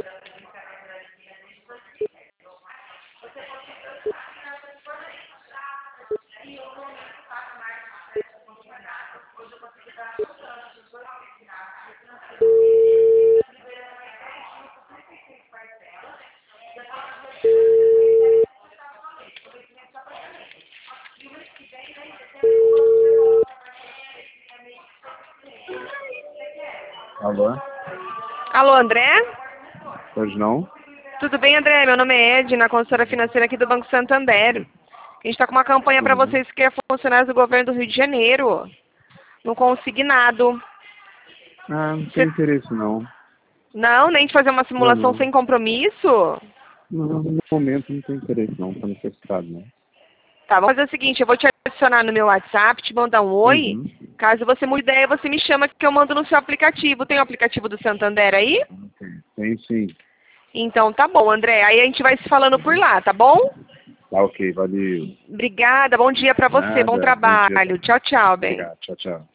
Alô? Alô, André? Pois não? Tudo bem, André? Meu nome é Edna, consultora financeira aqui do Banco Santander. A gente está com uma campanha para vocês que é funcionários do governo do Rio de Janeiro, no consignado. Ah, não tem interesse não. Não, nem de fazer uma simulação Não. sem compromisso? Não, no momento não tem interesse não, tá necessitado não. Tá, vamos fazer o seguinte, eu vou te adicionar no meu WhatsApp, te mandar um oi. Caso você mude ideia, você me chama que eu mando no seu aplicativo. Tem o aplicativo do Santander aí? Tem sim. Então tá bom, André. Aí a gente vai se falando por lá, tá bom? Tá ok, valeu. Obrigada, bom dia pra você, bom Nada, bom dia. trabalho. Tchau, tchau, bem. Obrigado, tchau, tchau.